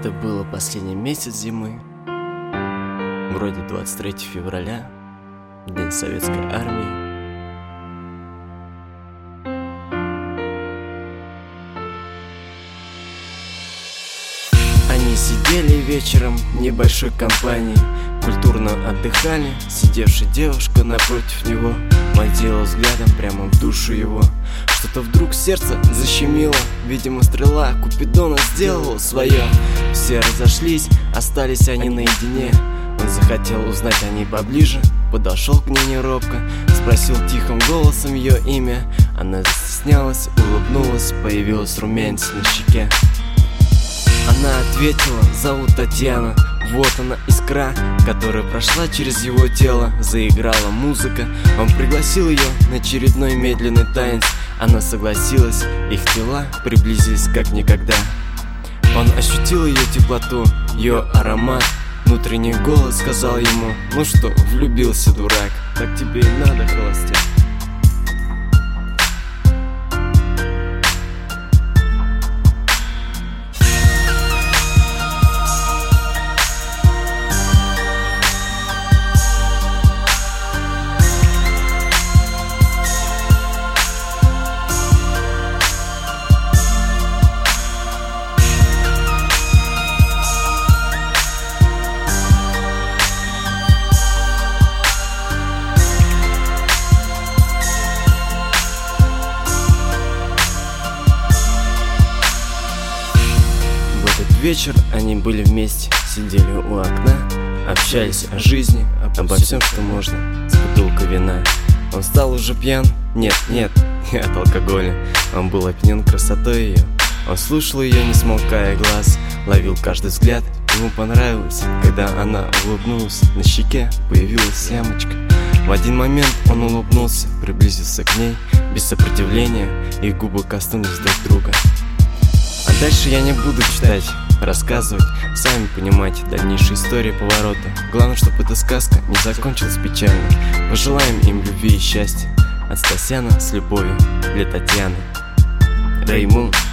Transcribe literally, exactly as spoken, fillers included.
Это было последний месяц зимы, вроде двадцать третьего февраля, День Советской Армии. Они сидели вечером в небольшой компании, культурно отдыхали. Сидевшая девушка напротив него водила взглядом прямо в душу его. Что-то вдруг сердце защемило, видимо, стрела Купидона сделала свое. Все разошлись, остались они наедине. Он захотел узнать о ней поближе, подошел к ней неробко, спросил тихим голосом ее имя. Она застеснялась, улыбнулась, появилась румянец на щеке. Она ответила: зовут Татьяна. Вот она искра, которая прошла через его тело. Заиграла музыка, он пригласил ее на очередной медленный танец. Она согласилась, их тела приблизились как никогда. Он ощутил ее теплоту, ее аромат. Внутренний голос сказал ему: ну что, влюбился, дурак, так тебе и надо, холостяк. Вечер они были вместе, сидели у окна, общались о жизни, обо всем, что можно, с бутылкой вина. Он стал уже пьян, нет, нет, не от алкоголя. Он был опьянен красотой ее. Он слушал ее, не смолкая глаз, ловил каждый взгляд. Ему понравилось, когда она улыбнулась, на щеке появилась ямочка. В один момент он улыбнулся, приблизился к ней без сопротивления, их губы коснулись друг друга. А дальше я не буду читать, рассказывать, сами понимаете дальнейшие истории поворота. Главное, чтобы эта сказка не закончилась печально. Пожелаем им любви и счастья. От Стасяна с любовью для Татьяны. Рейму.